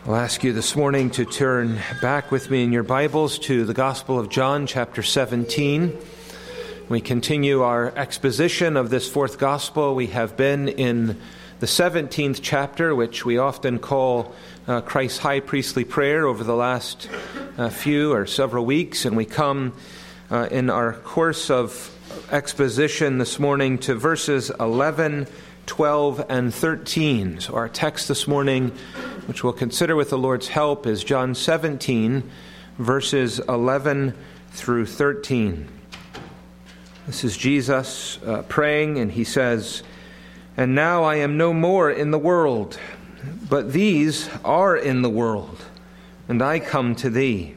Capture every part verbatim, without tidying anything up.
I'll ask you this morning to turn back with me in your Bibles to the Gospel of John, chapter seventeen. We continue our exposition of this fourth Gospel. We have been in the seventeenth chapter, which we often call uh, Christ's high priestly prayer over the last uh, few or several weeks. And we come uh, in our course of exposition this morning to verses eleven, twelve, and thirteen. So our text this morning, which we'll consider with the Lord's help, is John seventeen, verses eleven through thirteen. This is Jesus uh, praying, and he says, "And now I am no more in the world, but these are in the world, and I come to thee.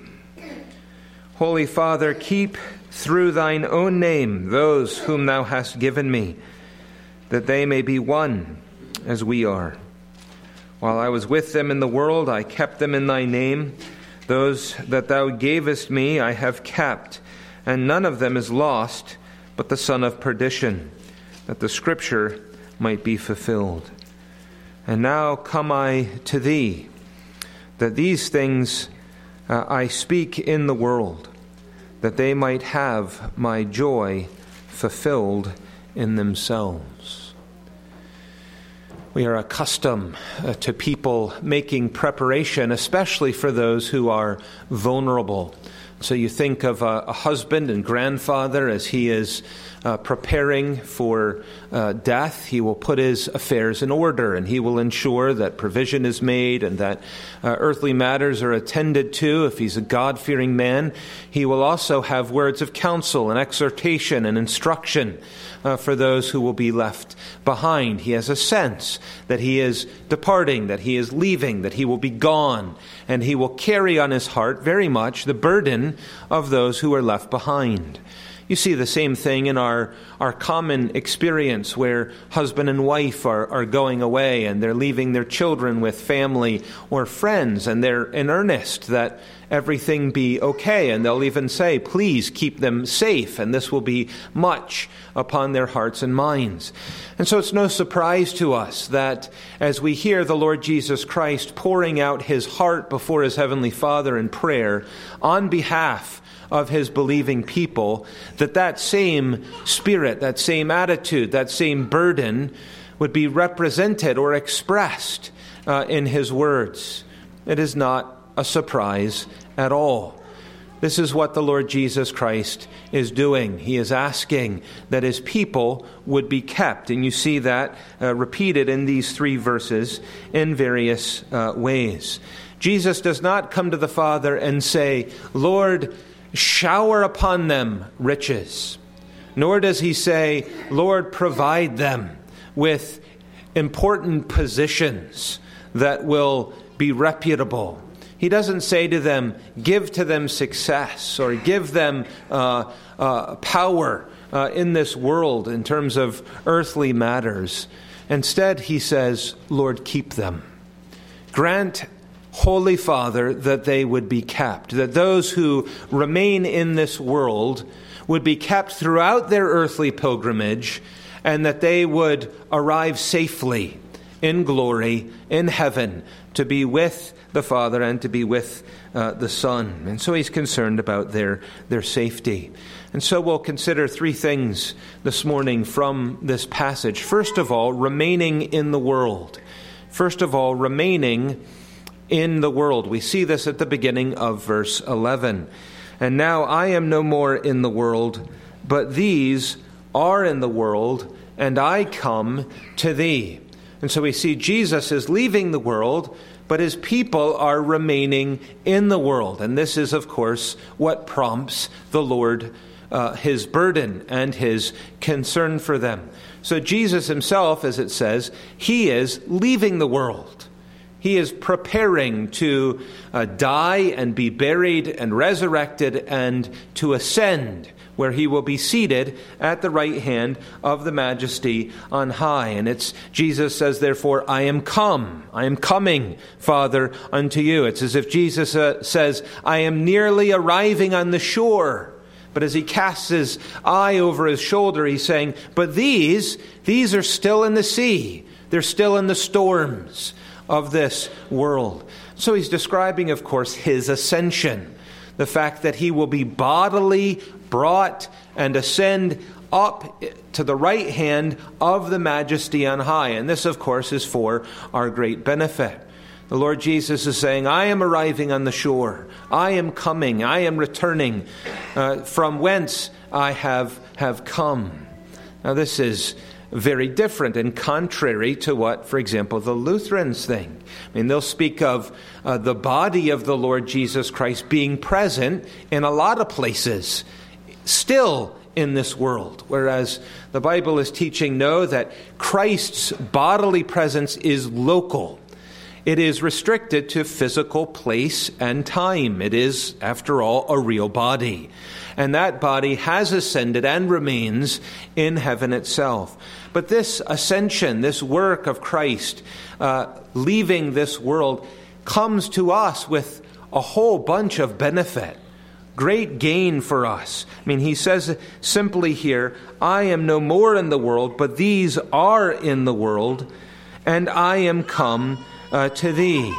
Holy Father, keep through thine own name those whom thou hast given me, that they may be one as we are. While I was with them in the world, I kept them in thy name. Those that thou gavest me I have kept, and none of them is lost, but the son of perdition, that the scripture might be fulfilled. And now come I to thee, that these things uh, I speak in the world, that they might have my joy fulfilled in themselves." We are accustomed uh, to people making preparation, especially for those who are vulnerable. So you think of a, a husband and grandfather as he is uh, preparing for uh, death. He will put his affairs in order, and he will ensure that provision is made and that uh, earthly matters are attended to. If he's a God-fearing man, he will also have words of counsel and exhortation and instruction uh, for those who will be left behind. He has a sense that he is departing, that he is leaving, that he will be gone, and he will carry on his heart very much the burden of those who are left behind. You see the same thing in our, our common experience where husband and wife are, are going away and they're leaving their children with family or friends, and they're in earnest that everything be okay, and they'll even say, please keep them safe, and this will be much upon their hearts and minds. And so it's no surprise to us that as we hear the Lord Jesus Christ pouring out his heart before his heavenly Father in prayer on behalf of his believing people, that that same spirit, that same attitude, that same burden would be represented or expressed uh, in his words. It is not a surprise at all. This is what the Lord Jesus Christ is doing. He is asking that his people would be kept. And you see that uh, repeated in these three verses in various uh, ways. Jesus does not come to the Father and say, "Lord, shower upon them riches." Nor does he say, "Lord, provide them with important positions that will be reputable." He doesn't say to them, "Give to them success," or give them uh, uh, power uh, in this world in terms of earthly matters. Instead, he says, "Lord, keep them. Grant, Holy Father, that they would be kept, that those who remain in this world would be kept throughout their earthly pilgrimage, and that they would arrive safely in glory, in heaven, to be with the Father and to be with uh, the Son." And so he's concerned about their, their safety. And so we'll consider three things this morning from this passage. First of all, remaining in the world. First of all, remaining in the world. We see this at the beginning of verse eleven. "And now I am no more in the world, but these are in the world, and I come to thee." And so we see Jesus is leaving the world, but his people are remaining in the world. And this is, of course, what prompts the Lord, uh, his burden and his concern for them. So Jesus himself, as it says, he is leaving the world. He is preparing to uh, die and be buried and resurrected and to ascend, where he will be seated at the right hand of the Majesty on high. And it's Jesus says, therefore, "I am come, I am coming, Father, unto you." It's as if Jesus uh, says, "I am nearly arriving on the shore." But as he casts his eye over his shoulder, he's saying, but these, these are still in the sea. They're still in the storms of this world. So he's describing, of course, his ascension, the fact that he will be bodily brought and ascend up to the right hand of the Majesty on high. And this, of course, is for our great benefit. The Lord Jesus is saying, I am arriving on the shore. I am coming. I am returning uh, from whence I have, have come. Now, this is very different and contrary to what, for example, the Lutherans think. I mean, they'll speak of uh, the body of the Lord Jesus Christ being present in a lot of places, still in this world, whereas the Bible is teaching, no, that Christ's bodily presence is local. It is restricted to physical place and time. It is, after all, a real body. And that body has ascended and remains in heaven itself. But this ascension, this work of Christ, uh, leaving this world, comes to us with a whole bunch of benefit. Great gain for us. I mean, he says simply here, I am no more in the world, but these are in the world, and I am come uh, to thee.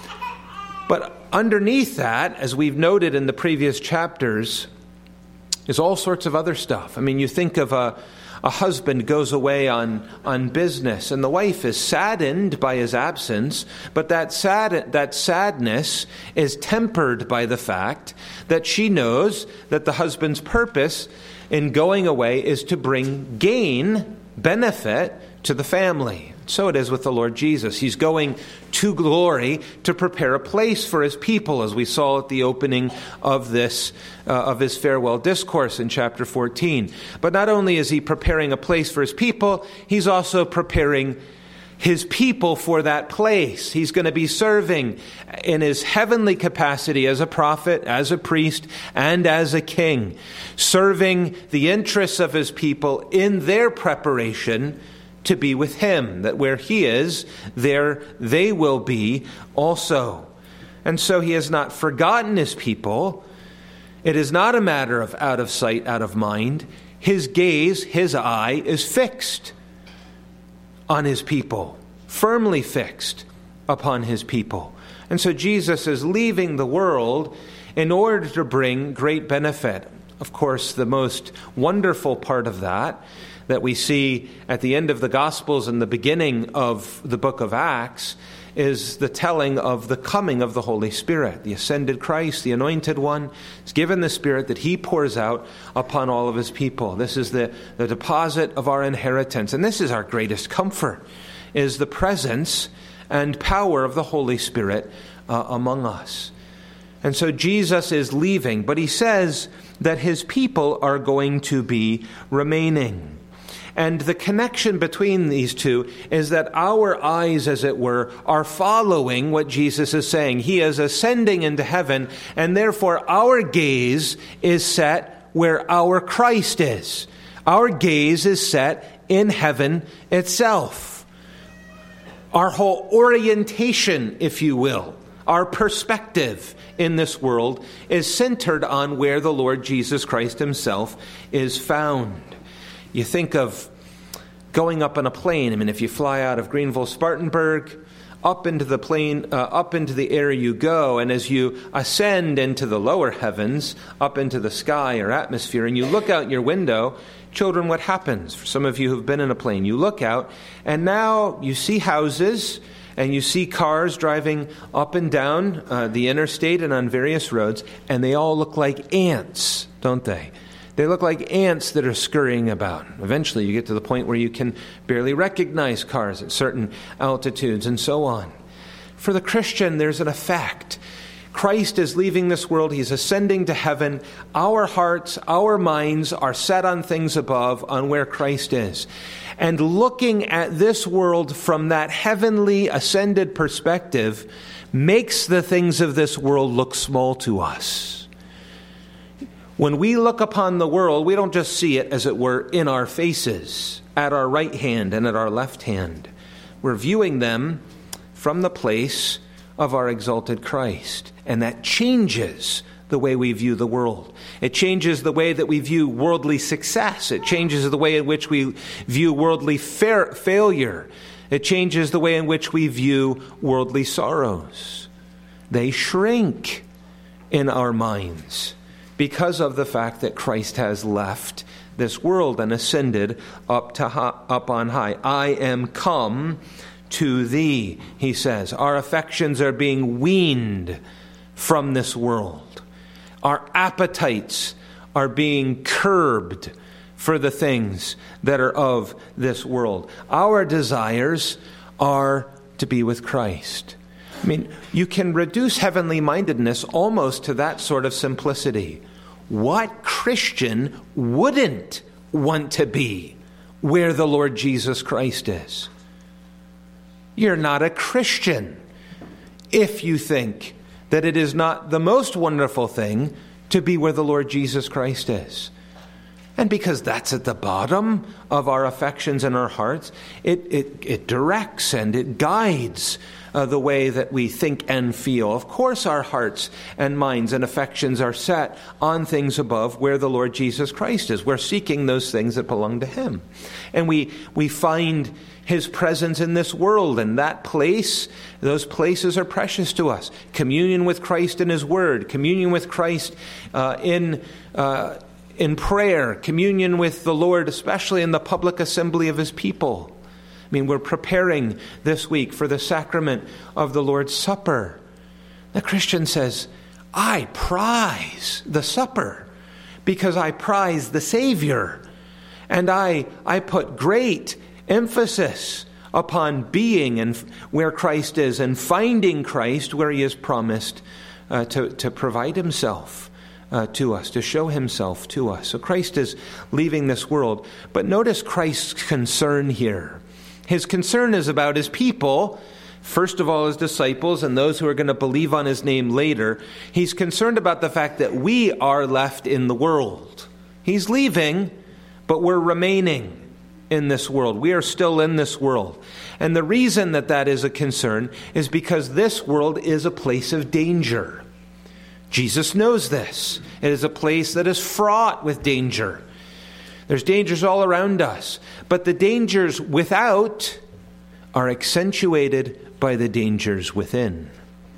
But underneath that, as we've noted in the previous chapters, is all sorts of other stuff. I mean, you think of a, a husband goes away on, on business, and the wife is saddened by his absence, but that sad, that sadness is tempered by the fact that she knows that the husband's purpose in going away is to bring gain, benefit to the family. So it is with the Lord Jesus. He's going to glory to prepare a place for his people, as we saw at the opening of this, uh, of his farewell discourse in chapter fourteen. But not only is he preparing a place for his people, he's also preparing his people for that place. He's going to be serving in his heavenly capacity as a prophet, as a priest, and as a king, serving the interests of his people in their preparation to be with him, that where he is, there they will be also. And so he has not forgotten his people. It is not a matter of out of sight, out of mind. His gaze, his eye is fixed on his people, firmly fixed upon his people. And so Jesus is leaving the world in order to bring great benefit. Of course, the most wonderful part of that that we see at the end of the Gospels and the beginning of the book of Acts is the telling of the coming of the Holy Spirit. The ascended Christ, the anointed one, is given the Spirit that he pours out upon all of his people. This is the, the deposit of our inheritance. And this is our greatest comfort, is the presence and power of the Holy Spirit uh, among us. And so Jesus is leaving, but he says that his people are going to be remaining. And the connection between these two is that our eyes, as it were, are following what Jesus is saying. He is ascending into heaven, and therefore our gaze is set where our Christ is. Our gaze is set in heaven itself. Our whole orientation, if you will, our perspective in this world is centered on where the Lord Jesus Christ himself is found. You think of going up on a plane. I mean, if you fly out of Greenville, Spartanburg, up into the plane, uh, up into the air you go, and as you ascend into the lower heavens, up into the sky or atmosphere, and you look out your window, children, what happens? For some of you who've been in a plane, you look out, and now you see houses, and you see cars driving up and down uh, the interstate and on various roads, and they all look like ants, don't they? They look like ants that are scurrying about. Eventually you get to the point where you can barely recognize cars at certain altitudes and so on. For the Christian, there's an effect. Christ is leaving this world. He's ascending to heaven. Our hearts, our minds are set on things above, on where Christ is. And looking at this world from that heavenly ascended perspective makes the things of this world look small to us. When we look upon the world, we don't just see it, as it were, in our faces, at our right hand and at our left hand. We're viewing them from the place of our exalted Christ. And that changes the way we view the world. It changes the way that we view worldly success. It changes the way in which we view worldly fa- failure. It changes the way in which we view worldly sorrows. They shrink in our minds because of the fact that Christ has left this world and ascended up to up on high. I am come to thee, he says. Our affections are being weaned from this world. Our appetites are being curbed for the things that are of this world. Our desires are to be with Christ. I mean, you can reduce heavenly mindedness almost to that sort of simplicity. What Christian wouldn't want to be where the Lord Jesus Christ is? You're not a Christian if you think that it is not the most wonderful thing to be where the Lord Jesus Christ is. And because that's at the bottom of our affections and our hearts, it it, it directs and it guides uh, the way that we think and feel. Of course, our hearts and minds and affections are set on things above where the Lord Jesus Christ is. We're seeking those things that belong to him. And we we find his presence in this world, and that place, those places are precious to us. Communion with Christ in his word, communion with Christ uh, in uh, in prayer, communion with the Lord, especially in the public assembly of his people. I mean, we're preparing this week for the sacrament of the Lord's Supper. The Christian says, I prize the supper because I prize the Savior. And I, I put great emphasis upon being and where Christ is and finding Christ where he has promised uh, to, to provide himself uh, to us, to show himself to us. So Christ is leaving this world. But notice Christ's concern here. His concern is about his people, first of all his disciples and those who are going to believe on his name later. He's concerned about the fact that we are left in the world. He's leaving, but we're remaining in this world. We are still in this world. And the reason that that is a concern is because this world is a place of danger. Jesus knows this. It is a place that is fraught with danger. There's dangers all around us. But the dangers without are accentuated by the dangers within.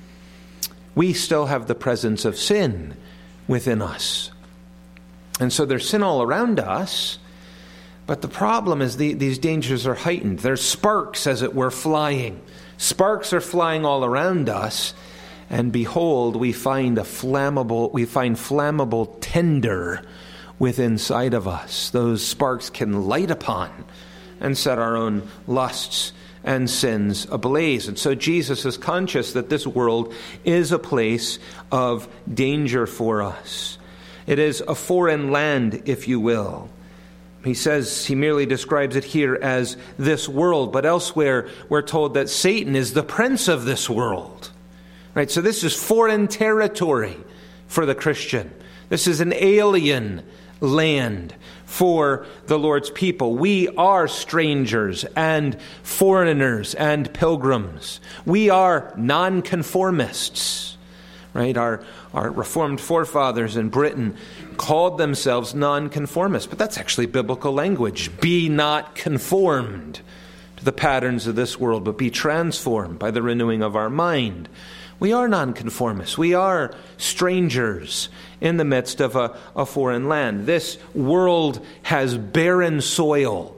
We still have the presence of sin within us. And so there's sin all around us. But the problem is the, these dangers are heightened. There's sparks, as it were, flying. Sparks are flying all around us. And behold, we find a flammable, we find flammable tinder within inside of us. Those sparks can light upon and set our own lusts and sins ablaze. And so Jesus is conscious that this world is a place of danger for us. It is a foreign land, if you will. He says, he merely describes it here as this world, but elsewhere we're told that Satan is the prince of this world. Right? So this is foreign territory for the Christian. This is an alien land for the Lord's people. We are strangers and foreigners and pilgrims. We are nonconformists. Right? Our, our Reformed forefathers in Britain called themselves nonconformists, but that's actually biblical language. Be not conformed to the patterns of this world, but be transformed by the renewing of our mind. We are nonconformists. We are strangers in the midst of a, a foreign land. This world has barren soil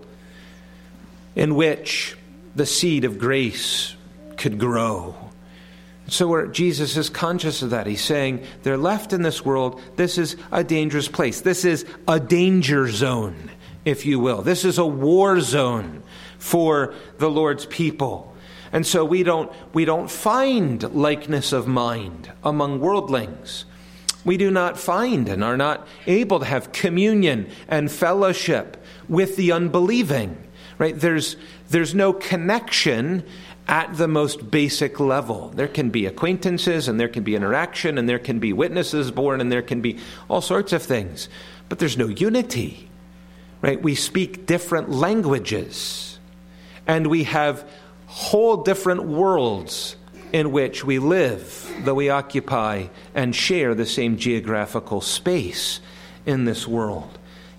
in which the seed of grace could grow. So where Jesus is conscious of that. He's saying they're left in this world. This is a dangerous place. This is a danger zone, if you will. This is a war zone for the Lord's people. And so we don't we don't find likeness of mind among worldlings. We do not find and are not able to have communion and fellowship with the unbelieving. Right? There's there's no connection at the most basic level. There can be acquaintances and there can be interaction and there can be witnesses born and there can be all sorts of things. But there's no unity. Right? We speak different languages and we have whole different worlds in which we live, though we occupy and share the same geographical space in this world.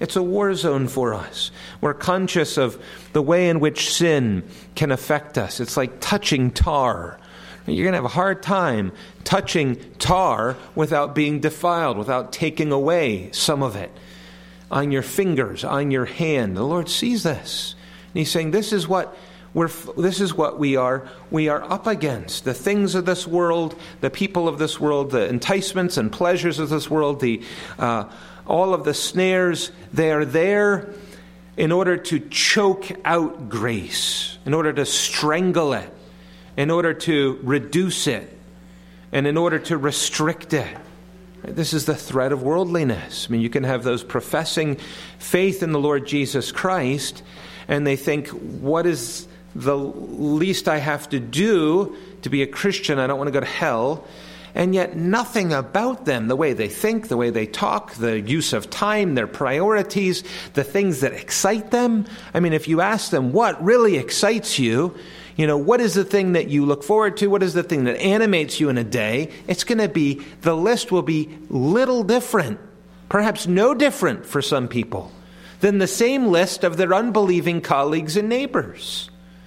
It's a war zone for us. We're conscious of the way in which sin can affect us. It's like touching tar. You're going to have a hard time touching tar without being defiled, without taking away some of it on your fingers, on your hand. The Lord sees this. And he's saying, this is what we're, this is what we are, we are up against. The things of this world, the people of this world, the enticements and pleasures of this world, the uh, all of the snares, they are there in order to choke out grace, in order to strangle it, in order to reduce it, and in order to restrict it. This is the threat of worldliness. I mean, you can have those professing faith in the Lord Jesus Christ, and they think, what is the least I have to do to be a Christian? I don't want to go to hell. And yet nothing about them, the way they think, the way they talk, the use of time, their priorities, the things that excite them. I mean, if you ask them, what really excites you? You know, what is the thing that you look forward to? What is the thing that animates you in a day? It's going to be, the list will be little different, perhaps no different for some people, than the same list of their unbelieving colleagues and neighbors.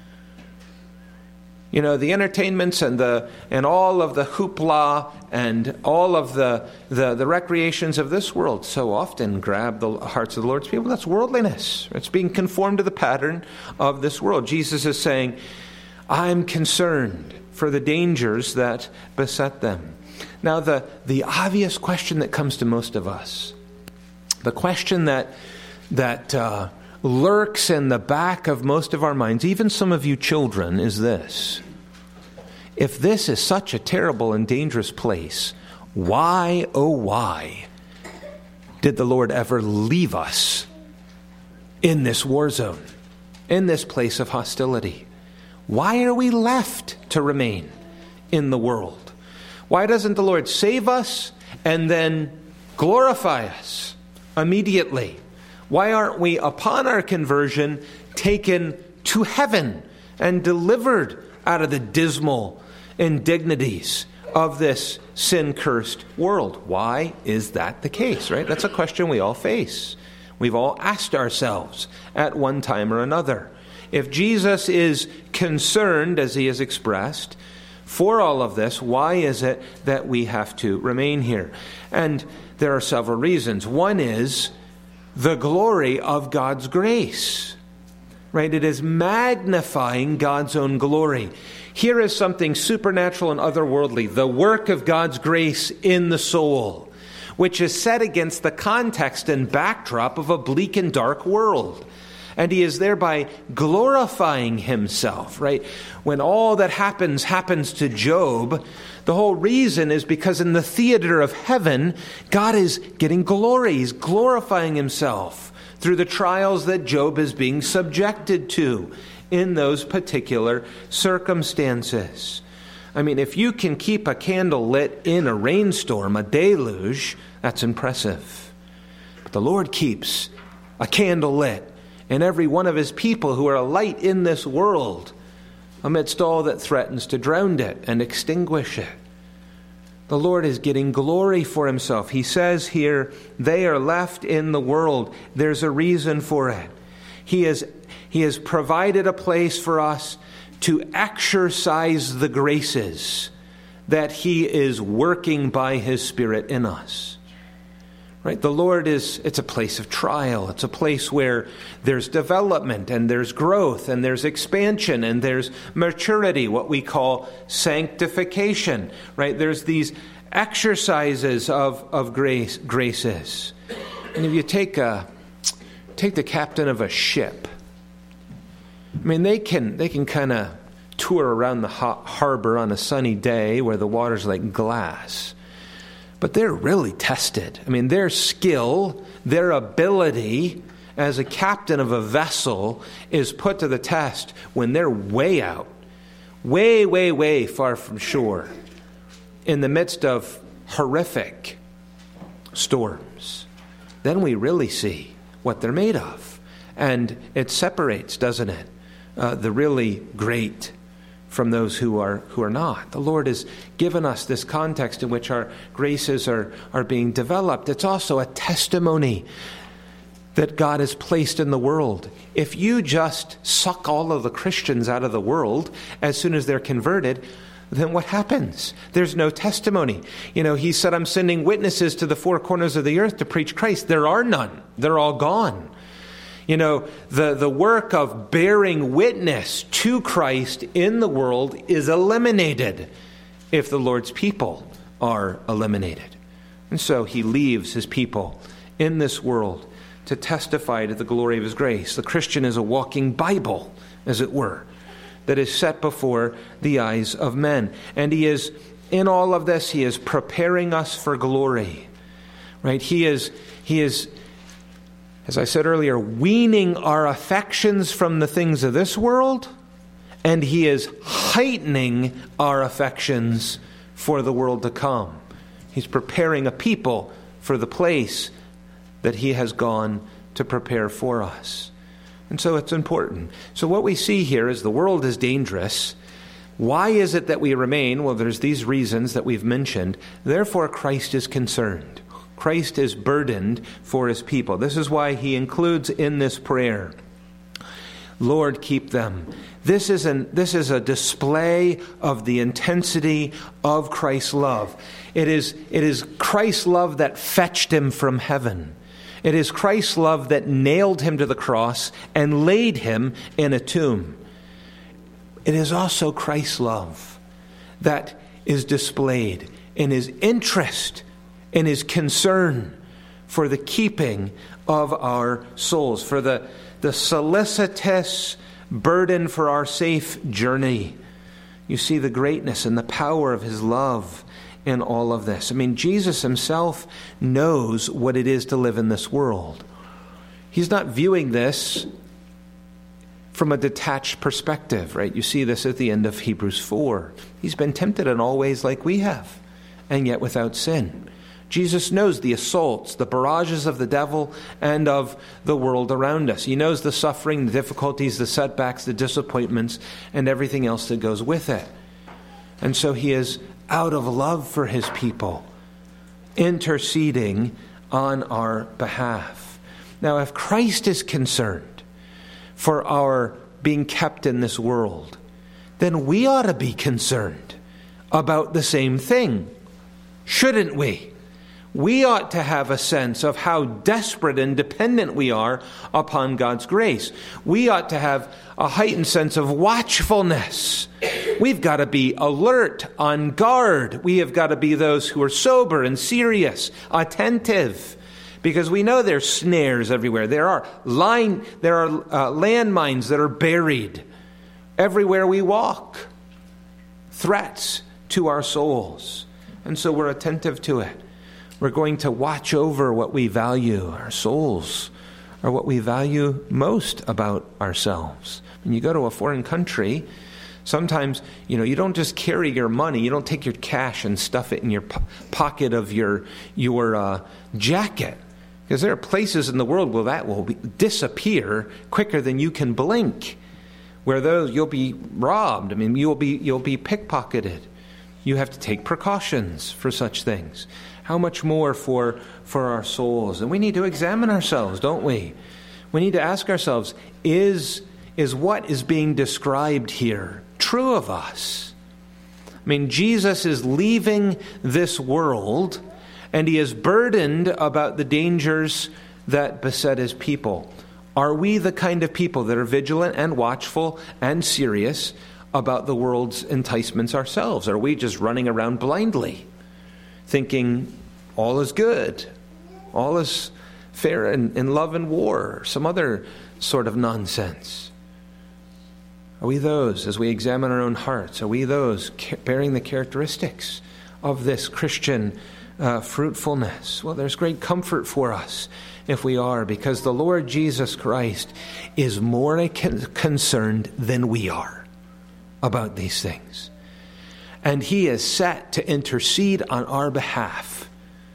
You know, the entertainments and the and all of the hoopla and all of the, the, the recreations of this world so often grab the hearts of the Lord's people. That's worldliness. It's being conformed to the pattern of this world. Jesus is saying, I'm concerned for the dangers that beset them. Now, the, the obvious question that comes to most of us, the question that that uh, lurks in the back of most of our minds, even some of you children, is this. If this is such a terrible and dangerous place, why, oh why, did the Lord ever leave us in this war zone, in this place of hostility? Why are we left to remain in the world? Why doesn't the Lord save us and then glorify us immediately? Why aren't we, upon our conversion, taken to heaven and delivered out of the dismal indignities of this sin-cursed world? Why is that the case, right? That's a question we all face. We've all asked ourselves at one time or another. If Jesus is concerned, as he has expressed, for all of this, why is it that we have to remain here? And there are several reasons. One is the glory of God's grace, right? It is magnifying God's own glory. Here is something supernatural and otherworldly, the work of God's grace in the soul, which is set against the context and backdrop of a bleak and dark world. And he is thereby glorifying himself, right? When all that happens, happens to Job, the whole reason is because in the theater of heaven, God is getting glory. He's glorifying himself through the trials that Job is being subjected to in those particular circumstances. I mean, if you can keep a candle lit in a rainstorm, a deluge, that's impressive. But the Lord keeps a candle lit in every one of his people who are a light in this world amidst all that threatens to drown it and extinguish it. The Lord is getting glory for himself. He says here, they are left in the world. There's a reason for it. He has, he has provided a place for us to exercise the graces that he is working by his Spirit in us. Right? The Lord is, it's a place of trial. It's a place where there's development and there's growth and there's expansion and there's maturity, what we call sanctification. Right? There's these exercises of, of grace, graces. And if you take a, take the captain of a ship, I mean, they can, they can kind of tour around the hot harbor on a sunny day where the water's like glass. But they're really tested. I mean, their skill, their ability as a captain of a vessel is put to the test when they're way out, way, way, way far from shore, in the midst of horrific storms. Then we really see what they're made of. And it separates, doesn't it, uh, the really great from those who are who are not. The Lord has given us this context in which our graces are, are being developed. It's also a testimony that God has placed in the world. If you just suck all of the Christians out of the world as soon as they're converted, then what happens? There's no testimony. You know, he said, I'm sending witnesses to the four corners of the earth to preach Christ. There are none. They're all gone. You know, the, the work of bearing witness to Christ in the world is eliminated if the Lord's people are eliminated. And so he leaves his people in this world to testify to the glory of his grace. The Christian is a walking Bible, as it were, that is set before the eyes of men. And he is, in all of this, he is preparing us for glory. Right? He is, he is, as I said earlier, weaning our affections from the things of this world, and he is heightening our affections for the world to come. He's preparing a people for the place that he has gone to prepare for us. And so it's important. So what we see here is the world is dangerous. Why is it that we remain? Well, there's these reasons that we've mentioned. Therefore, Christ is concerned. Christ is burdened for his people. This is why he includes in this prayer, Lord, keep them. This is, an, this is a display of the intensity of Christ's love. It is, it is Christ's love that fetched him from heaven. It is Christ's love that nailed him to the cross and laid him in a tomb. It is also Christ's love that is displayed in his interest, in his concern for the keeping of our souls, for the, the solicitous burden for our safe journey. You see the greatness and the power of his love in all of this. I mean, Jesus himself knows what it is to live in this world. He's not viewing this from a detached perspective, right? You see this at the end of Hebrews four. He's been tempted in all ways like we have, and yet without sin. Jesus knows the assaults, the barrages of the devil and of the world around us. He knows the suffering, the difficulties, the setbacks, the disappointments, and everything else that goes with it. And so he is, out of love for his people, interceding on our behalf. Now, if Christ is concerned for our being kept in this world, then we ought to be concerned about the same thing, shouldn't we? We ought to have a sense of how desperate and dependent we are upon God's grace. We ought to have a heightened sense of watchfulness. We've got to be alert, on guard. We have got to be those who are sober and serious, attentive, because we know there's snares everywhere. There are line, there are uh, landmines that are buried everywhere we walk, threats to our souls, and so we're attentive to it. We're going to watch over what we value, our souls, or what we value most about ourselves. When you go to a foreign country, sometimes, you know, you don't just carry your money. You don't take your cash and stuff it in your po- pocket of your your uh, jacket, because there are places in the world where that will be, disappear quicker than you can blink. Where those you'll be robbed. I mean, you'll be you'll be pickpocketed. You have to take precautions for such things. How much more for, for our souls? And we need to examine ourselves, don't we? We need to ask ourselves, is, is what is being described here true of us? I mean, Jesus is leaving this world, and he is burdened about the dangers that beset his people. Are we the kind of people that are vigilant and watchful and serious about the world's enticements ourselves? Are we just running around blindly, thinking all is good, all is fair in, in love and war, or some other sort of nonsense? Are we those, as we examine our own hearts, are we those bearing the characteristics of this Christian uh, fruitfulness? Well, there's great comfort for us if we are, because the Lord Jesus Christ is more concerned than we are about these things. And he is set to intercede on our behalf.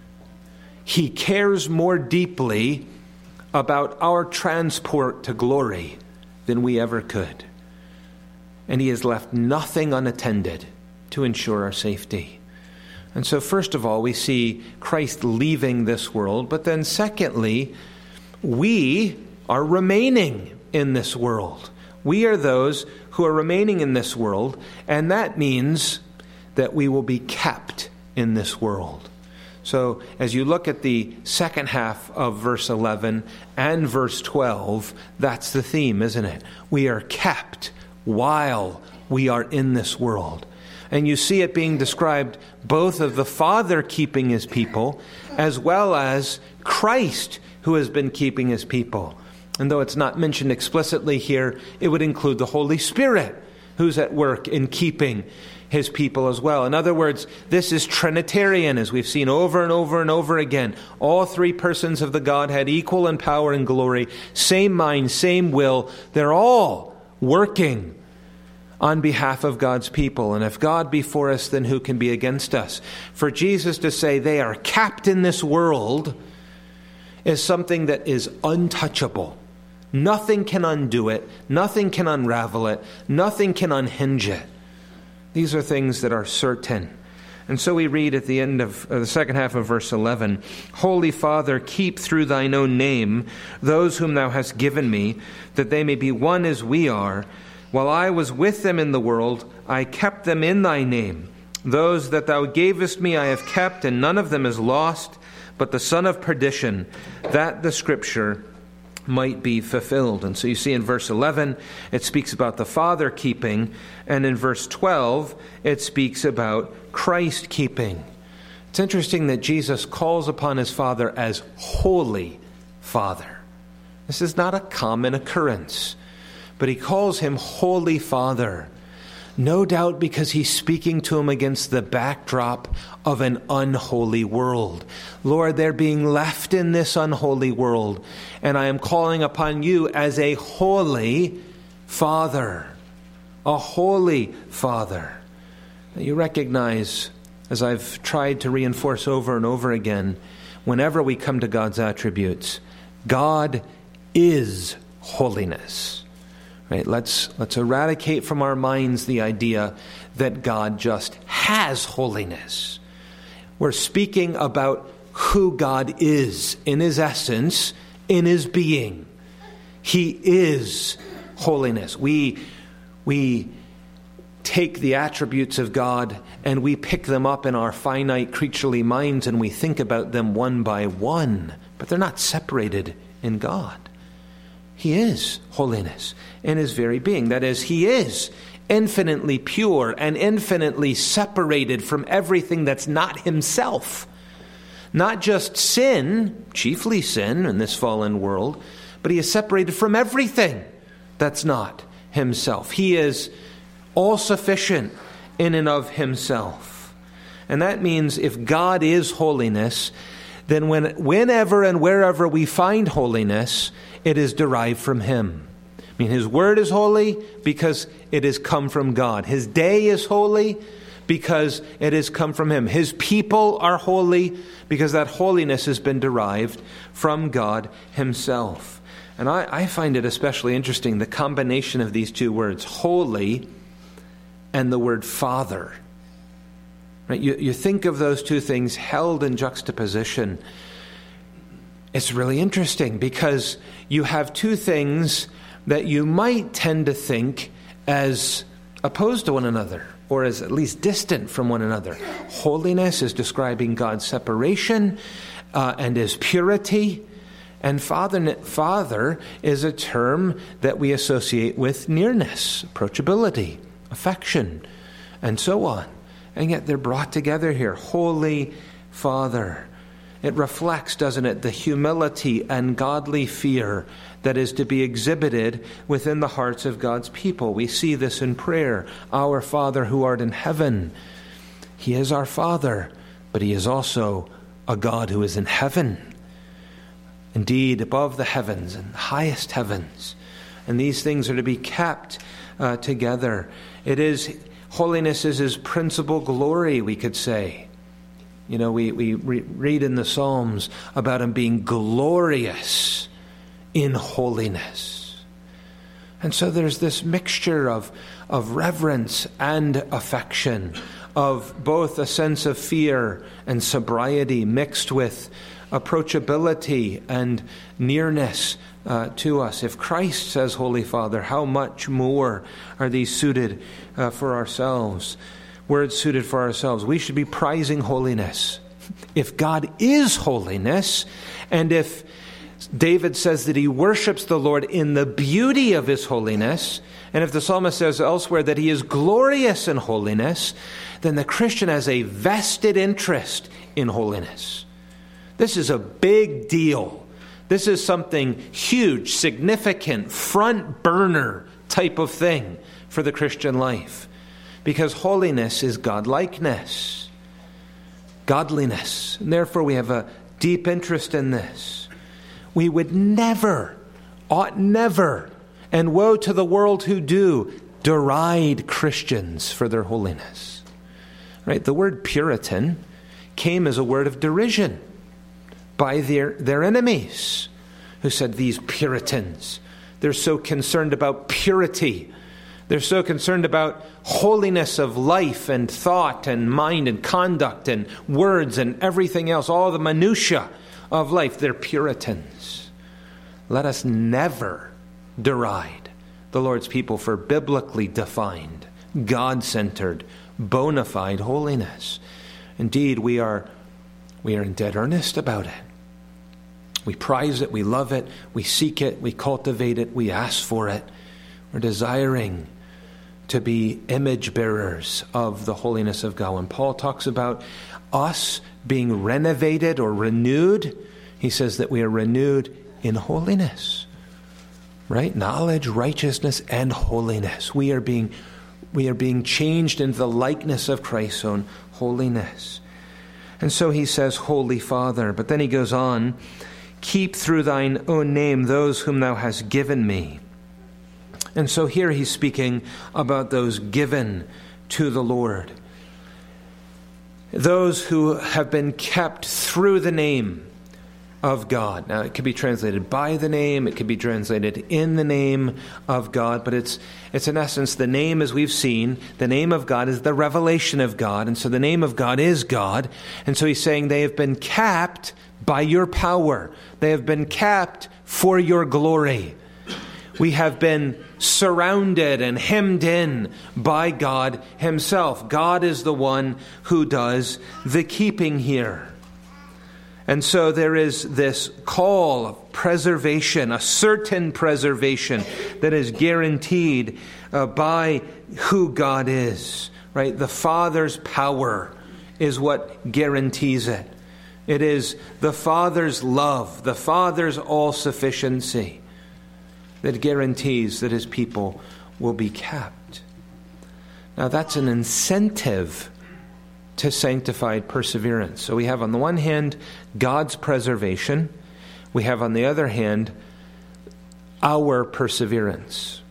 He cares more deeply about our transport to glory than we ever could. And he has left nothing unattended to ensure our safety. And so first of all, we see Christ leaving this world. But then secondly, we are remaining in this world. We are those who are remaining in this world, and that means that we will be kept in this world. So as you look at the second half of verse eleven and verse twelve, that's the theme, isn't it? We are kept while we are in this world. And you see it being described both of the Father keeping his people, as well as Christ who has been keeping his people. And though it's not mentioned explicitly here, it would include the Holy Spirit who's at work in keeping his people as well. In other words, this is Trinitarian, as we've seen over and over and over again. All three persons of the Godhead equal in power and glory, same mind, same will. They're all working on behalf of God's people. And if God be for us, then who can be against us? For Jesus to say they are kept in this world is something that is untouchable. Nothing can undo it. Nothing can unravel it. Nothing can unhinge it. These are things that are certain. And so we read at the end of uh, the second half of verse eleven, Holy Father, keep through thine own name those whom thou hast given me, that they may be one as we are. While I was with them in the world, I kept them in thy name. Those that thou gavest me I have kept, and none of them is lost, but the son of perdition, that the scripture might be fulfilled. And so you see in verse eleven, it speaks about the Father keeping, and in verse twelve, it speaks about Christ keeping. It's interesting that Jesus calls upon his Father as Holy Father. This is not a common occurrence, but he calls him Holy Father. No doubt because he's speaking to him against the backdrop of an unholy world. Lord, they're being left in this unholy world, and I am calling upon you as a holy Father. A holy Father. You recognize, as I've tried to reinforce over and over again, whenever we come to God's attributes, God is holiness. Right? Let's let's eradicate from our minds the idea that God just has holiness. We're speaking about who God is in his essence, in his being. He is holiness. We we take the attributes of God and we pick them up in our finite creaturely minds and we think about them one by one, but they're not separated in God. He is holiness in his very being. That is, he is infinitely pure and infinitely separated from everything that's not himself. Not just sin, chiefly sin in this fallen world, but he is separated from everything that's not himself. He is all-sufficient in and of himself. And that means if God is holiness, then when, whenever and wherever we find holiness, it is derived from him. I mean, his word is holy because it has come from God. His day is holy because it has come from him. His people are holy because that holiness has been derived from God himself. And I, I find it especially interesting, the combination of these two words, holy and the word Father. Right? You, you think of those two things held in juxtaposition. It's really interesting because you have two things that you might tend to think as opposed to one another, or as at least distant from one another. Holiness is describing God's separation uh, and his purity. And father, father is a term that we associate with nearness, approachability, affection, and so on. And yet they're brought together here. Holy Father. It reflects, doesn't it, the humility and godly fear that is to be exhibited within the hearts of God's people. We see this in prayer. Our Father who art in heaven. He is our Father, but he is also a God who is in heaven. Indeed, above the heavens and the highest heavens. And these things are to be kept uh, together. It is, holiness is his principal glory, we could say. You know, we, we re- read in the Psalms about him being glorious in holiness. And so there's this mixture of, of reverence and affection, of both a sense of fear and sobriety mixed with approachability and nearness uh, to us. If Christ says, Holy Father, how much more are these suited uh, for ourselves? Words suited for ourselves. We should be prizing holiness. If God is holiness, and if David says that he worships the Lord in the beauty of his holiness, and if the psalmist says elsewhere that he is glorious in holiness, then the Christian has a vested interest in holiness. This is a big deal. This is something huge, significant, front burner type of thing for the Christian life. Because holiness is godlikeness, godliness. And therefore we have a deep interest in this. We would never, ought never, and woe to the world who do, deride Christians for their holiness. Right? The word Puritan came as a word of derision by their, their enemies, who said, these Puritans, they're so concerned about purity. They're so concerned about holiness of life and thought and mind and conduct and words and everything else, all the minutiae of life. They're Puritans. Let us never deride the Lord's people for biblically defined, God-centered, bona fide holiness. Indeed, we are, we are in dead earnest about it. We prize it, we love it, we seek it, we cultivate it, we ask for it. We're desiring to be image bearers of the holiness of God. When Paul talks about us being renovated or renewed, he says that we are renewed in holiness. Right? Knowledge, righteousness, and holiness. We are being, we are being changed into the likeness of Christ's own holiness. And so he says, Holy Father. But then he goes on, keep through thine own name those whom thou hast given me. And so here he's speaking about those given to the Lord. Those who have been kept through the name of God. Now, it could be translated by the name, it could be translated in the name of God, but it's it's in essence the name, as we've seen, the name of God is the revelation of God, and so the name of God is God. And so he's saying they have been kept by your power. They have been kept for your glory. We have been surrounded and hemmed in by God himself. God is the one who does the keeping here. And so there is this call of preservation, a certain preservation that is guaranteed uh, by who God is. Right? The Father's power is what guarantees it. It is the Father's love, the Father's all-sufficiency that guarantees that his people will be kept. Now that's an incentive to sanctified perseverance. So we have on the one hand God's preservation. We have on the other hand our perseverance.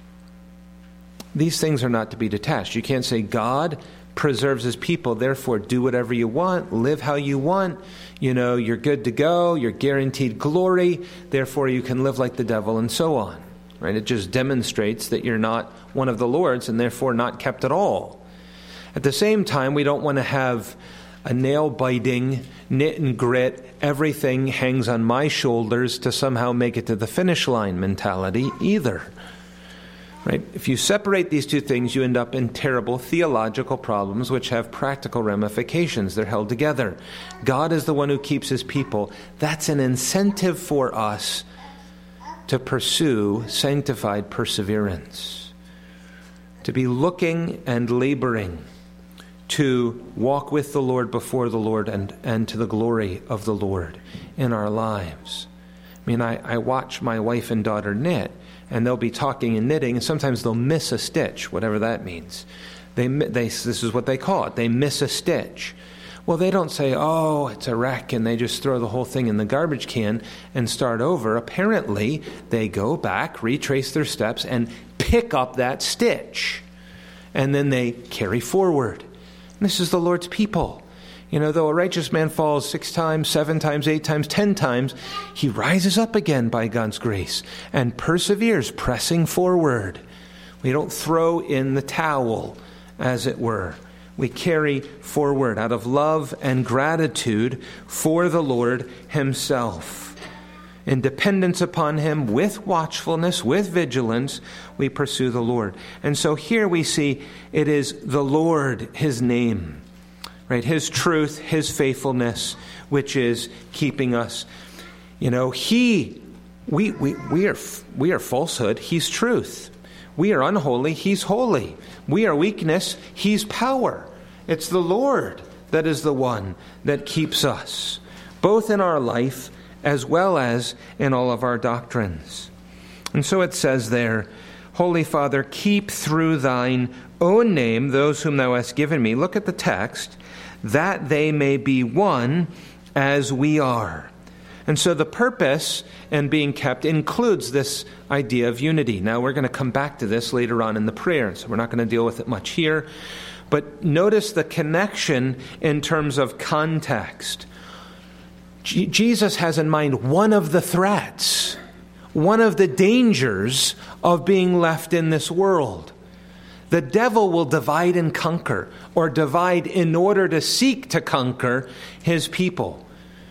These things are not to be detached. You can't say God preserves his people, therefore do whatever you want, live how you want, you know, you're good to go, you're guaranteed glory, therefore you can live like the devil, and so on. Right? It just demonstrates that you're not one of the Lord's and therefore not kept at all. At the same time, we don't want to have a nail-biting, knit and grit, everything hangs on my shoulders to somehow make it to the finish line mentality either. Right? If you separate these two things, you end up in terrible theological problems which have practical ramifications. They're held together. God is the one who keeps his people. That's an incentive for us to pursue sanctified perseverance, to be looking and laboring to walk with the Lord, before the Lord, and, and to the glory of the Lord in our lives. I mean, I, I watch my wife and daughter knit, and they'll be talking and knitting, and sometimes they'll miss a stitch, whatever that means. They, they This is what they call it. They miss a stitch. Well, they don't say, oh, it's a wreck, and they just throw the whole thing in the garbage can and start over. Apparently, they go back, retrace their steps, and pick up that stitch. And then they carry forward. And this is the Lord's people. You know, though a righteous man falls six times, seven times, eight times, ten times, he rises up again by God's grace and perseveres, pressing forward. We don't throw in the towel, as it were. we carry forward out of love and gratitude for the Lord himself. In dependence upon him, with watchfulness, with vigilance, we pursue the Lord. And so here we see it is the Lord, his name, right? His truth, his faithfulness, which is keeping us. You know, he, we, we, we are, we are falsehood, he's truth. We are unholy, he's holy. We are weakness, he's power. It's the Lord that is the one that keeps us, both in our life as well as in all of our doctrines. And so it says there, Holy Father, keep through thine own name those whom thou hast given me. Look at the text. That they may be one as we are. And so the purpose in being kept includes this idea of unity. Now we're going to come back to this later on in the prayer, so we're not going to deal with it much here. But notice the connection in terms of context. G- Jesus has in mind one of the threats, one of the dangers of being left in this world. The devil will divide and conquer, or divide in order to seek to conquer his people.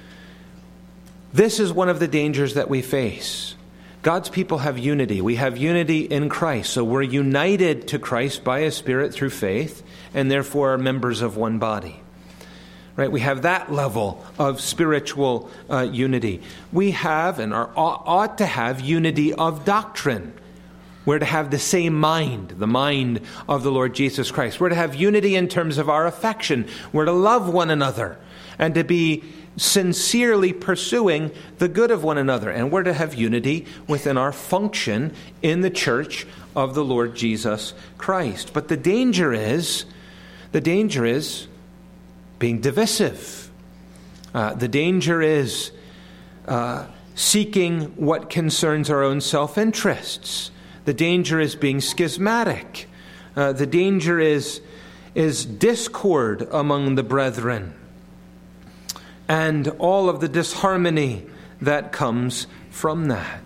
This is one of the dangers that we face. God's people have unity. We have unity in Christ. So we're united to Christ by His Spirit through faith, and therefore are members of one body. Right? We have that level of spiritual uh, unity. We have and are ought to have unity of doctrine. We're to have the same mind, the mind of the Lord Jesus Christ. We're to have unity in terms of our affection. We're to love one another and to be sincerely pursuing the good of one another. And we're to have unity within our function in the church of the Lord Jesus Christ. But the danger is, the danger is being divisive. Uh, the danger is uh, seeking what concerns our own self-interests. The danger is being schismatic. Uh, the danger is, is discord among the brethren, and all of the disharmony that comes from that.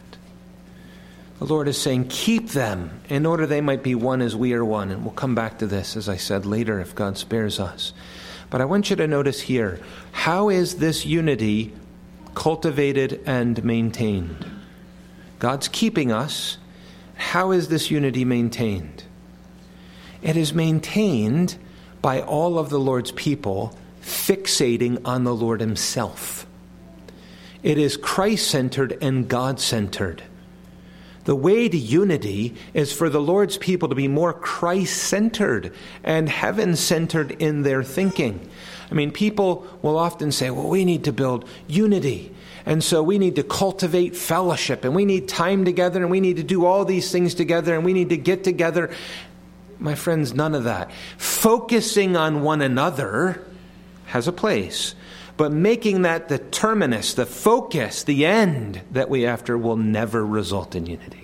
The Lord is saying, keep them in order they might be one as we are one. And we'll come back to this, as I said, later if God spares us. But I want you to notice here, how is this unity cultivated and maintained? God's keeping us. How is this unity maintained? It is maintained by all of the Lord's people fixating on the Lord himself. It is Christ-centered and God-centered. The way to unity is for the Lord's people to be more Christ-centered and heaven-centered in their thinking. I mean, people will often say, well, we need to build unity. And so we need to cultivate fellowship, and we need time together, and we need to do all these things together, and we need to get together. My friends, none of that. Focusing on one another has a place, but making that the terminus, the focus, the end that we after will never result in unity.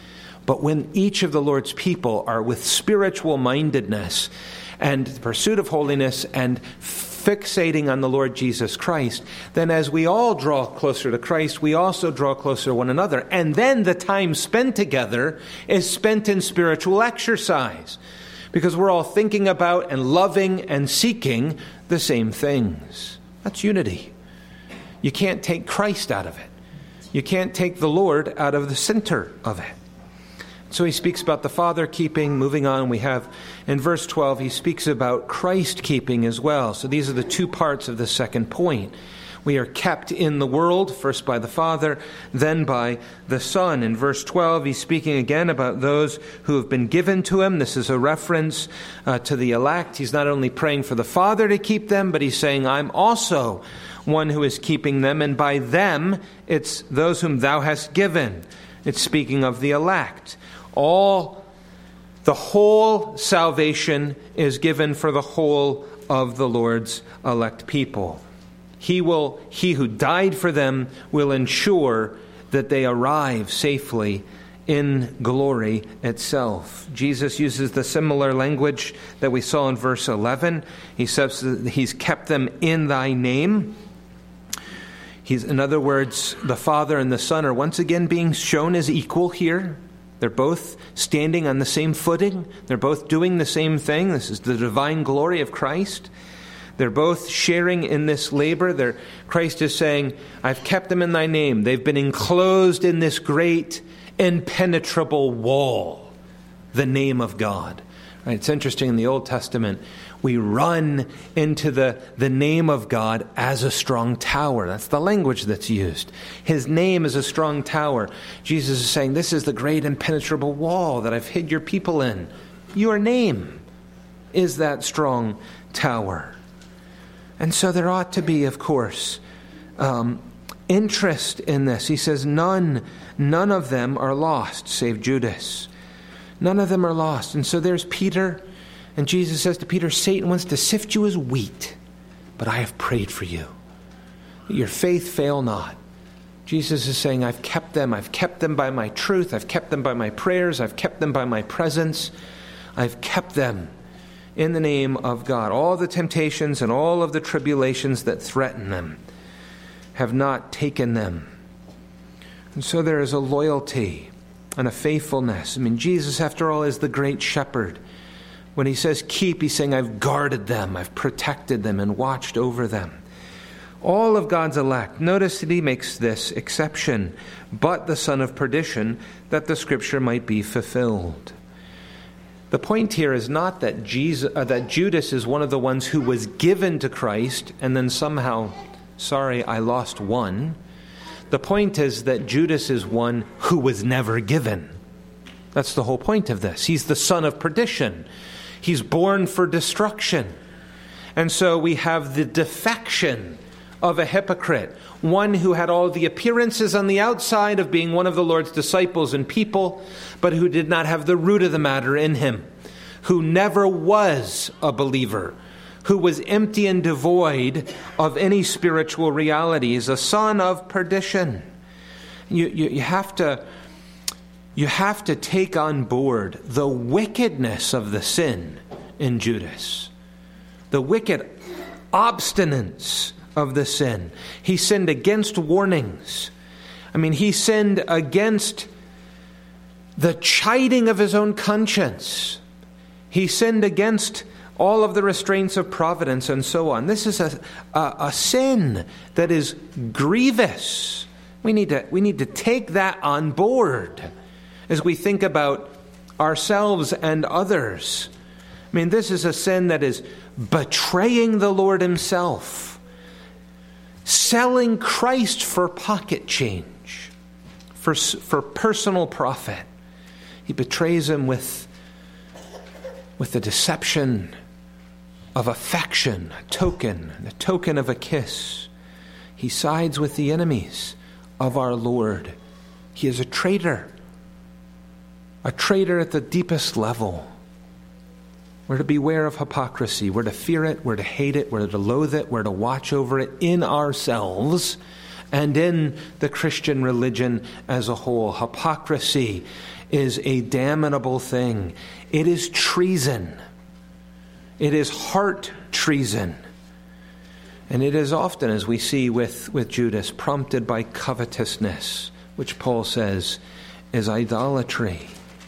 But when each of the Lord's people are with spiritual mindedness and the pursuit of holiness and fixating on the Lord Jesus Christ, then as we all draw closer to Christ, we also draw closer to one another. And then the time spent together is spent in spiritual exercise, because we're all thinking about and loving and seeking the same things. That's unity. You can't take Christ out of it. You can't take the Lord out of the center of it. So he speaks about the Father keeping. Moving on, we have in verse twelve, he speaks about Christ keeping as well. So these are the two parts of the second point. We are kept in the world, first by the Father, then by the Son. In verse twelve, he's speaking again about those who have been given to him. This is a reference uh, to the elect. He's not only praying for the Father to keep them, but he's saying, I'm also one who is keeping them. And by them, it's those whom thou hast given. It's speaking of the elect. All, the whole salvation is given for the whole of the Lord's elect people. He will, he who died for them will ensure that they arrive safely in glory itself. Jesus uses the similar language that we saw in verse eleven. He says that he's kept them in thy name. He's, in other words, the Father and the Son are once again being shown as equal here. They're both standing on the same footing. They're both doing the same thing. This is the divine glory of Christ. They're both sharing in this labor. They're, Christ is saying, I've kept them in thy name. They've been enclosed in this great, impenetrable wall, the name of God. Right? It's interesting, in the Old Testament, we run into the, the name of God as a strong tower. That's the language that's used. His name is a strong tower. Jesus is saying, this is the great impenetrable wall that I've hid your people in. Your name is that strong tower. And so there ought to be, of course, um, interest in this. He says, none, none of them are lost, save Judas. None of them are lost. And so there's Peter, and Jesus says to Peter, Satan wants to sift you as wheat, but I have prayed for you, that your faith fail not. Jesus is saying, I've kept them. I've kept them by my truth. I've kept them by my prayers. I've kept them by my presence. I've kept them in the name of God. All the temptations and all of the tribulations that threaten them have not taken them. And so there is a loyalty and a faithfulness. I mean, Jesus, after all, is the great shepherd. When he says keep, he's saying, I've guarded them, I've protected them and watched over them. All of God's elect. Notice that he makes this exception, but the son of perdition, that the scripture might be fulfilled. The point here is not that Jesus, uh, that Judas is one of the ones who was given to Christ and then somehow, sorry, I lost one. The point is that Judas is one who was never given. That's the whole point of this. He's the son of perdition. He's born for destruction. And so we have the defection of a hypocrite, one who had all the appearances on the outside of being one of the Lord's disciples and people, but who did not have the root of the matter in him, who never was a believer, who was empty and devoid of any spiritual realities, a son of perdition. You, you, you have to, you have to take on board the wickedness of the sin in Judas, the wicked obstinance of the sin. He sinned against warnings. I mean, he sinned against the chiding of his own conscience. He sinned against all of the restraints of providence and so on. This is a, a, a sin that is grievous. We need to, we need to take that on board as we think about ourselves and others. I mean, this is a sin that is betraying the Lord himself, selling Christ for pocket change, for, for personal profit. He betrays him with, with the deception of affection, a token, the token of a kiss. He sides with the enemies of our Lord. He is a traitor, a traitor at the deepest level. We're to beware of hypocrisy. We're to fear it. We're to hate it. We're to loathe it. We're to watch over it in ourselves and in the Christian religion as a whole. Hypocrisy is a damnable thing. It is treason. It is heart treason. And it is often, as we see with, with Judas, prompted by covetousness, which Paul says is idolatry.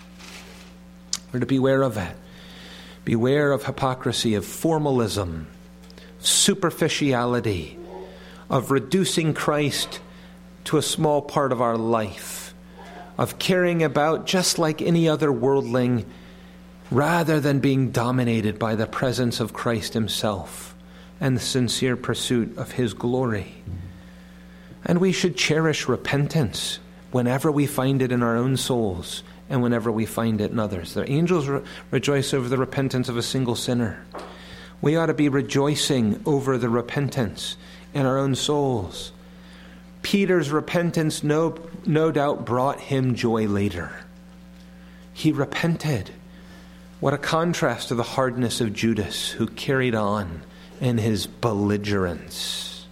We're to beware of it. Beware of hypocrisy, of formalism, superficiality, of reducing Christ to a small part of our life, of caring about just like any other worldling, rather than being dominated by the presence of Christ himself and the sincere pursuit of his glory. And we should cherish repentance whenever we find it in our own souls and whenever we find it in others. The angels re- rejoice over the repentance of a single sinner. We ought to be rejoicing over the repentance in our own souls. Peter's repentance no, no doubt brought him joy later. He repented. What a contrast to the hardness of Judas, who carried on in his belligerence.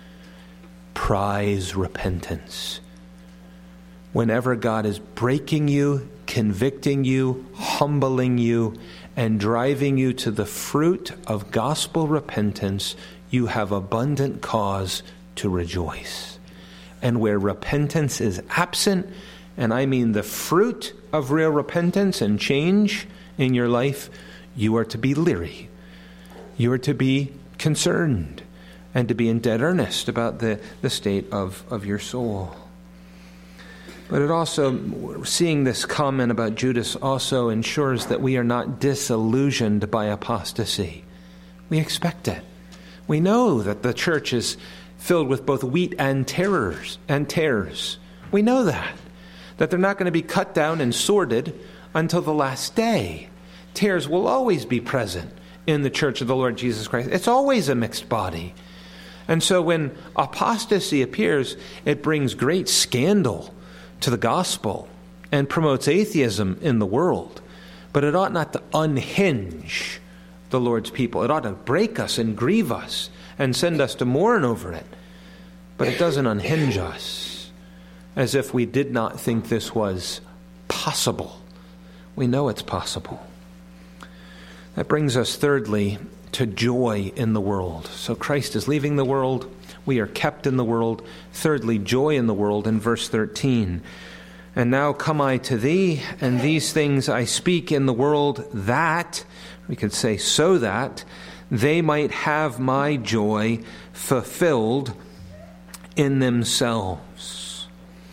Prize repentance. Whenever God is breaking you, convicting you, humbling you, and driving you to the fruit of gospel repentance, you have abundant cause to rejoice. And where repentance is absent, and I mean the fruit of real repentance and change in your life, you are to be leery. You are to be concerned and to be in dead earnest about the, the state of, of your soul. But it also, seeing this comment about Judas also ensures that we are not disillusioned by apostasy. We expect it. We know that the church is filled with both wheat and tares and tares. We know that. That they're not going to be cut down and sorted until the last day. Tares will always be present in the church of the Lord Jesus Christ. It's always a mixed body. And so when apostasy appears, it brings great scandal to the gospel and promotes atheism in the world. But it ought not to unhinge the Lord's people. It ought to break us and grieve us and send us to mourn over it. But it doesn't unhinge us as if we did not think this was possible. We know it's possible. That brings us, thirdly, to joy in the world. So Christ is leaving the world. We are kept in the world. Thirdly, joy in the world in verse thirteen. And now come I to thee, and these things I speak in the world, that, we could say so that, they might have my joy fulfilled in themselves.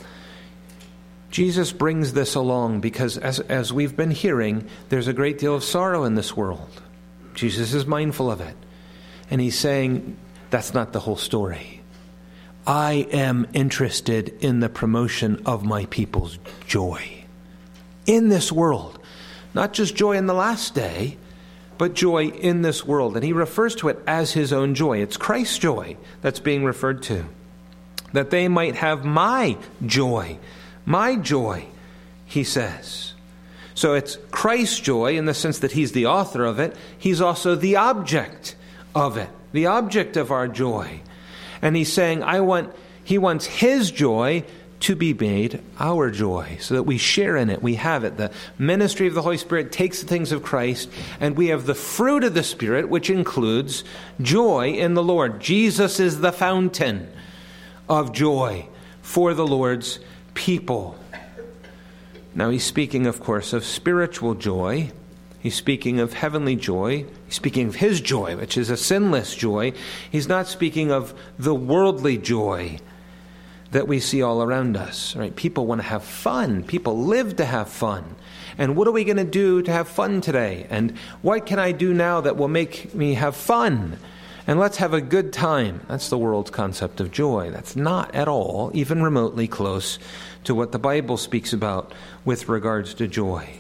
Jesus brings this along because, as, as we've been hearing, there's a great deal of sorrow in this world. Jesus is mindful of it. And he's saying, that's not the whole story. I am interested in the promotion of my people's joy in this world. Not just joy in the last day, but joy in this world. And he refers to it as his own joy. It's Christ's joy that's being referred to. That they might have my joy. My joy, he says. So it's Christ's joy in the sense that he's the author of it. He's also the object of it. The object of our joy. And he's saying, I want, he wants his joy to be made our joy, so that we share in it. We have it. The ministry of the Holy Spirit takes the things of Christ, and we have the fruit of the Spirit, which includes joy in the Lord. Jesus is the fountain of joy for the Lord's people. Now he's speaking, of course, of spiritual joy. He's speaking of heavenly joy. He's speaking of his joy, which is a sinless joy. He's not speaking of the worldly joy that we see all around us. Right? People want to have fun. People live to have fun. And what are we going to do to have fun today? And what can I do now that will make me have fun? And let's have a good time. That's the world's concept of joy. That's not at all, even remotely close to what the Bible speaks about with regards to joy.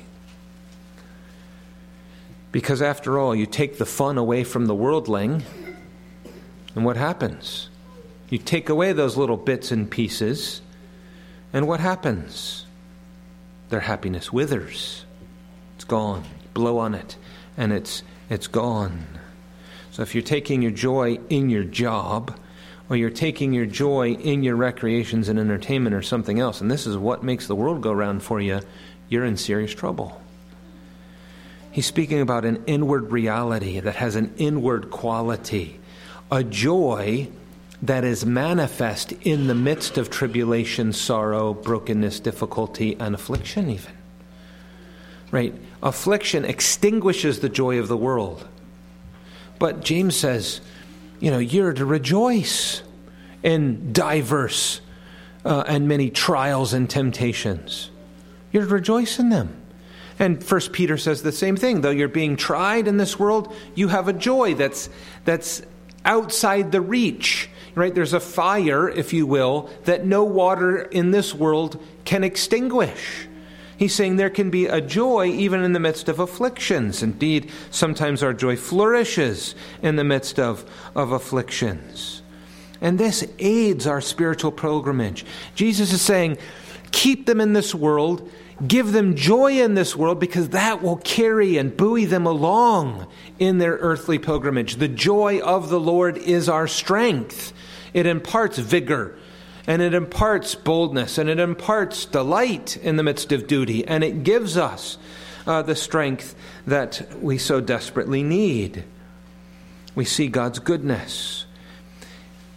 Because after all, you take the fun away from the worldling, and what happens? You take away those little bits and pieces, and what happens? Their happiness withers. It's gone. Blow on it, and it's it's gone. So if you're taking your joy in your job, or you're taking your joy in your recreations and entertainment or something else, and this is what makes the world go round for you, you're in serious trouble. He's speaking about an inward reality that has an inward quality, a joy that is manifest in the midst of tribulation, sorrow, brokenness, difficulty, and affliction even. Right? Affliction extinguishes the joy of the world. But James says, you know, you're to rejoice in diverse uh, and many trials and temptations. You're to rejoice in them. And First Peter says the same thing. Though you're being tried in this world, you have a joy that's that's outside the reach. Right? There's a fire, if you will, that no water in this world can extinguish. He's saying there can be a joy even in the midst of afflictions. Indeed, sometimes our joy flourishes in the midst of, of afflictions. And this aids our spiritual pilgrimage. Jesus is saying, keep them in this world, give them joy in this world, because that will carry and buoy them along in their earthly pilgrimage. The joy of the Lord is our strength. It imparts vigor, and it imparts boldness, and it imparts delight in the midst of duty, and it gives us uh, the strength that we so desperately need. We see God's goodness.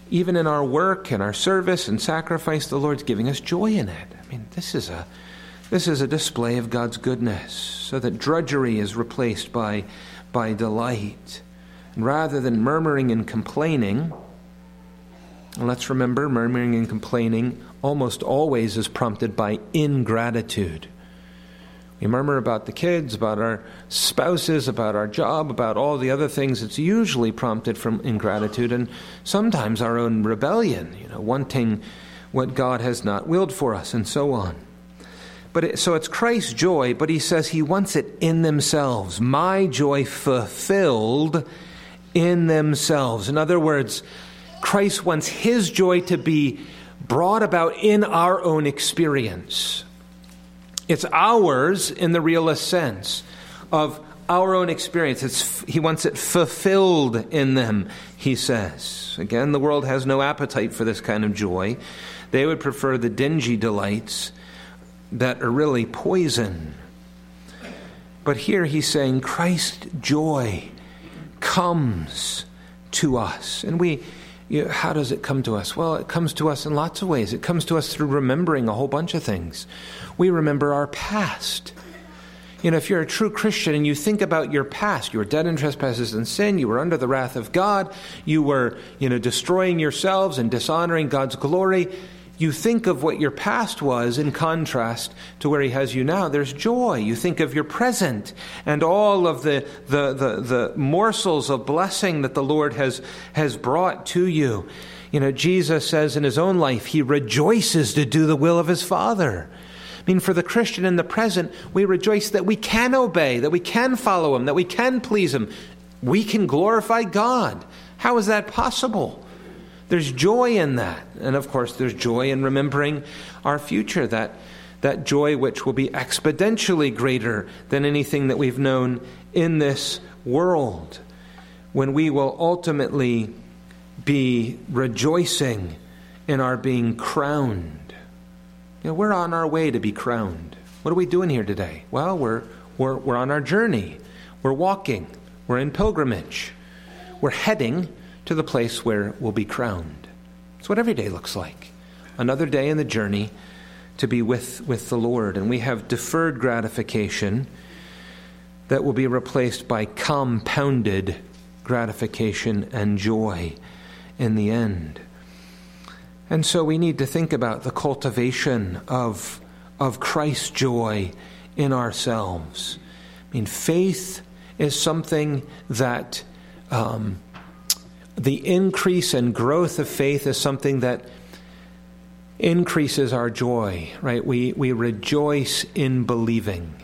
even in our work and our service and sacrifice, the Lord's giving us joy in it. I mean, this is a this is a display of God's goodness, so that drudgery is replaced by, by delight. And rather than murmuring and complaining, and let's remember, murmuring and complaining almost always is prompted by ingratitude. We murmur about the kids, about our spouses, about our job, about all the other things. It's usually prompted from ingratitude and sometimes our own rebellion, you know, wanting what God has not willed for us and so on. But it, so it's Christ's joy, but he says he wants it in themselves. My joy fulfilled in themselves. In other words, Christ wants his joy to be brought about in our own experience. It's ours in the realest sense of our own experience. It's, he wants it fulfilled in them, he says. Again, the world has no appetite for this kind of joy. They would prefer the dingy delights that are really poison. But here he's saying Christ's joy comes to us. And we, you know, how does it come to us? Well, it comes to us in lots of ways. It comes to us through remembering a whole bunch of things. We remember our past. You know, if you're a true Christian and you think about your past, you were dead in trespasses and sin, you were under the wrath of God, you were, you know, destroying yourselves and dishonoring God's glory. You think of what your past was in contrast to where he has you now. There's joy. You think of your present and all of the, the, the, the morsels of blessing that the Lord has, has brought to you. You know, Jesus says in his own life, he rejoices to do the will of his Father. I mean, for the Christian in the present, we rejoice that we can obey, that we can follow him, that we can please him. We can glorify God. How is that possible? There's joy in that. And of course, there's joy in remembering our future, that, that joy which will be exponentially greater than anything that we've known in this world, when we will ultimately be rejoicing in our being crowned. You know, we're on our way to be crowned. What are we doing here today? Well, we're, we're, we're on our journey. We're walking. We're in pilgrimage. We're heading to the place where we'll be crowned. It's what every day looks like. Another day in the journey to be with, with the Lord. And we have deferred gratification that will be replaced by compounded gratification and joy in the end. And so we need to think about the cultivation of, of Christ's joy in ourselves. I mean, faith is something that um, the increase and growth of faith is something that increases our joy, right? We we rejoice in believing.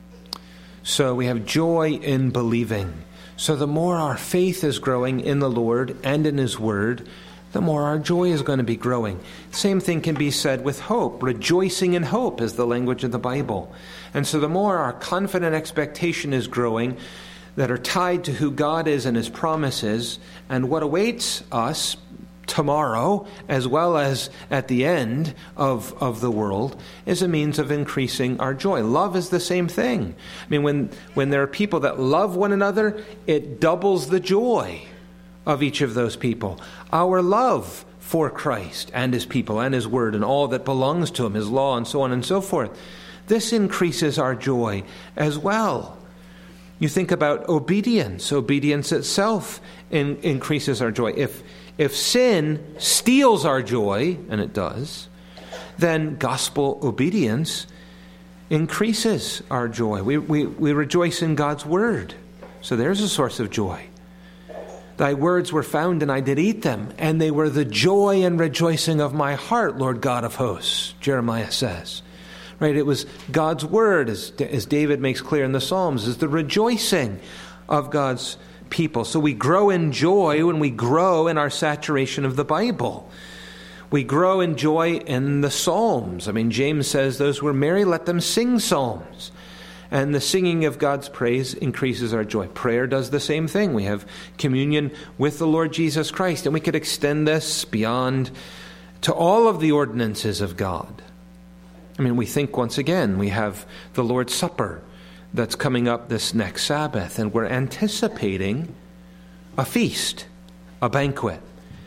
So we have joy in believing. So the more our faith is growing in the Lord and in his word, the more our joy is going to be growing. Same thing can be said with hope. Rejoicing in hope is the language of the Bible. And so the more our confident expectation is growing, that are tied to who God is and his promises and what awaits us tomorrow as well as at the end of, of the world, is a means of increasing our joy. Love is the same thing. I mean, when, when there are people that love one another, it doubles the joy of each of those people. Our love for Christ and his people and his word and all that belongs to him, his law and so on and so forth, this increases our joy as well. You think about obedience. Obedience itself in, increases our joy. If, if sin steals our joy, and it does, then gospel obedience increases our joy. We, we, we rejoice in God's word. So there's a source of joy. Thy words were found, and I did eat them, and they were the joy and rejoicing of my heart, Lord God of hosts, Jeremiah says. Right? It was God's word, as, as David makes clear in the Psalms, is the rejoicing of God's people. So we grow in joy when we grow in our saturation of the Bible. We grow in joy in the Psalms. I mean, James says, those who are merry, let them sing psalms. And the singing of God's praise increases our joy. Prayer does the same thing. We have communion with the Lord Jesus Christ, and we could extend this beyond to all of the ordinances of God. I mean, we think once again, we have the Lord's Supper that's coming up this next Sabbath, and we're anticipating a feast, a banquet,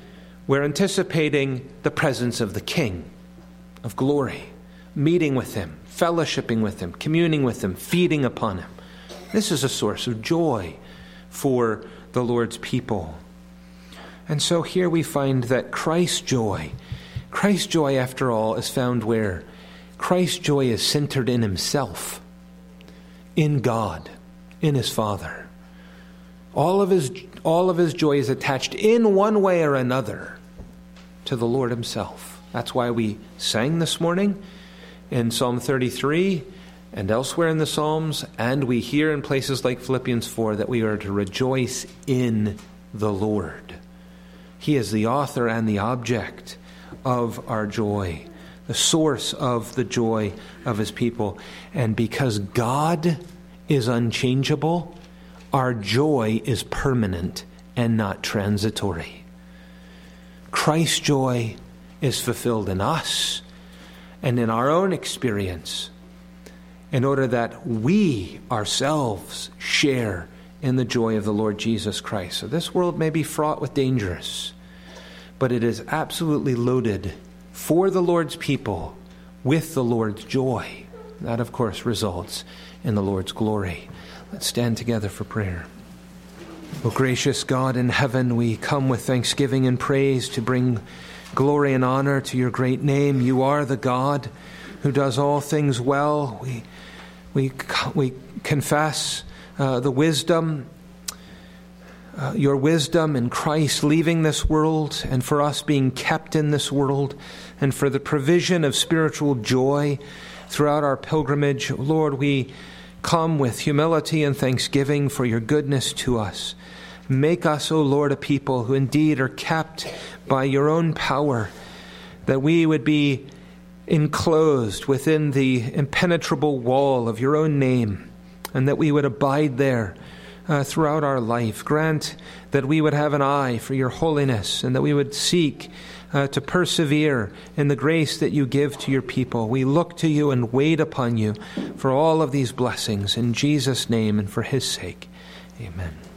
We're anticipating the presence of the King of glory, meeting with him, fellowshipping with him, communing with him, feeding upon him. This is a source of joy for the Lord's people. And so here we find that Christ's joy, Christ's joy after all is found where? Christ's joy is centered in himself, in God, in his Father. All of his, all of his joy is attached in one way or another to the Lord himself. That's why we sang this morning in Psalm thirty-three and elsewhere in the Psalms, and we hear in places like Philippians four that we are to rejoice in the Lord. He is the author and the object of our joy, the source of the joy of his people. And because God is unchangeable, our joy is permanent and not transitory. Christ's joy is fulfilled in us and in our own experience in order that we ourselves share in the joy of the Lord Jesus Christ. So this world may be fraught with dangers, but it is absolutely loaded for the Lord's people with the Lord's joy. That, of course, results in the Lord's glory. Let's stand together for prayer. O gracious God in heaven, we come with thanksgiving and praise to bring glory and honor to your great name. You are the God who does all things well. We we we confess uh, the wisdom, uh, your wisdom in Christ leaving this world, and for us being kept in this world, and for the provision of spiritual joy throughout our pilgrimage. Lord, we come with humility and thanksgiving for your goodness to us. Make us, O Lord, a people who indeed are kept by your own power, that we would be enclosed within the impenetrable wall of your own name, and that we would abide there uh, throughout our life. Grant that we would have an eye for your holiness, and that we would seek uh, to persevere in the grace that you give to your people. We look to you and wait upon you for all of these blessings in Jesus' name and for his sake. Amen.